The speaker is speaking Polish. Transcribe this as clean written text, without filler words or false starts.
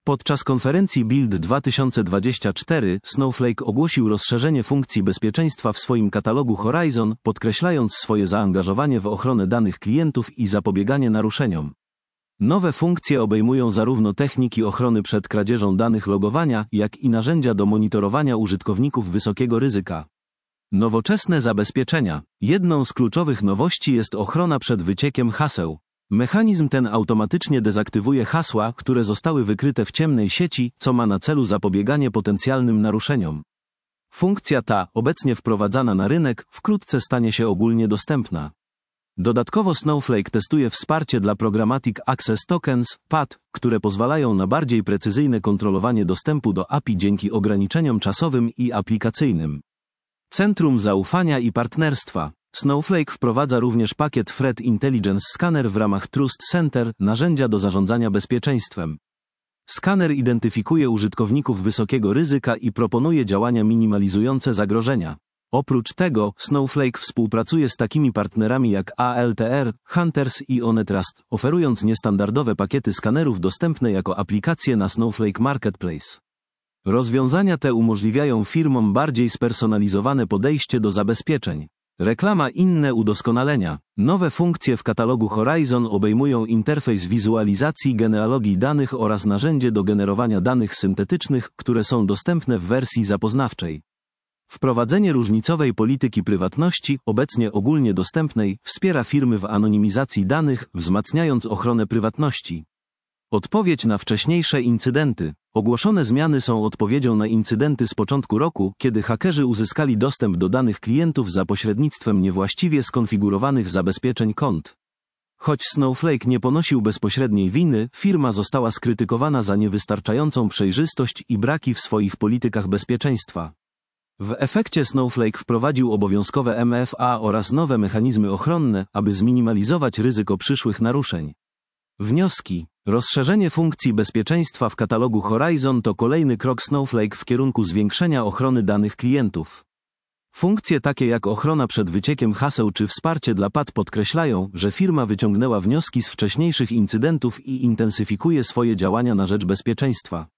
Podczas konferencji Build 2024 Snowflake ogłosił rozszerzenie funkcji bezpieczeństwa w swoim katalogu Horizon, podkreślając swoje zaangażowanie w ochronę danych klientów i zapobieganie naruszeniom. Nowe funkcje obejmują zarówno techniki ochrony przed kradzieżą danych logowania, jak i narzędzia do monitorowania użytkowników wysokiego ryzyka. Nowoczesne zabezpieczenia. Jedną z kluczowych nowości jest ochrona przed wyciekiem haseł. Mechanizm ten automatycznie dezaktywuje hasła, które zostały wykryte w ciemnej sieci, co ma na celu zapobieganie potencjalnym naruszeniom. Funkcja ta, obecnie wprowadzana na rynek, wkrótce stanie się ogólnie dostępna. Dodatkowo Snowflake testuje wsparcie dla Programmatic Access Tokens, PAT, które pozwalają na bardziej precyzyjne kontrolowanie dostępu do API dzięki ograniczeniom czasowym i aplikacyjnym. Centrum zaufania i partnerstwa. Snowflake wprowadza również pakiet Threat Intelligence Scanner w ramach Trust Center, narzędzia do zarządzania bezpieczeństwem. Skaner identyfikuje użytkowników wysokiego ryzyka i proponuje działania minimalizujące zagrożenia. Oprócz tego, Snowflake współpracuje z takimi partnerami jak ALTR, Hunters i OneTrust, oferując niestandardowe pakiety skanerów dostępne jako aplikacje na Snowflake Marketplace. Rozwiązania te umożliwiają firmom bardziej spersonalizowane podejście do zabezpieczeń. Reklama inne udoskonalenia. Nowe funkcje w katalogu Horizon obejmują interfejs wizualizacji genealogii danych oraz narzędzie do generowania danych syntetycznych, które są dostępne w wersji zapoznawczej. Wprowadzenie różnicowej polityki prywatności, obecnie ogólnie dostępnej, wspiera firmy w anonimizacji danych, wzmacniając ochronę prywatności. Odpowiedź na wcześniejsze incydenty. Ogłoszone zmiany są odpowiedzią na incydenty z początku roku, kiedy hakerzy uzyskali dostęp do danych klientów za pośrednictwem niewłaściwie skonfigurowanych zabezpieczeń kont. Choć Snowflake nie ponosił bezpośredniej winy, firma została skrytykowana za niewystarczającą przejrzystość i braki w swoich politykach bezpieczeństwa. W efekcie Snowflake wprowadził obowiązkowe MFA oraz nowe mechanizmy ochronne, aby zminimalizować ryzyko przyszłych naruszeń. Wnioski. Rozszerzenie funkcji bezpieczeństwa w katalogu Horizon to kolejny krok Snowflake w kierunku zwiększenia ochrony danych klientów. Funkcje takie jak ochrona przed wyciekiem haseł czy wsparcie dla PAT podkreślają, że firma wyciągnęła wnioski z wcześniejszych incydentów i intensyfikuje swoje działania na rzecz bezpieczeństwa.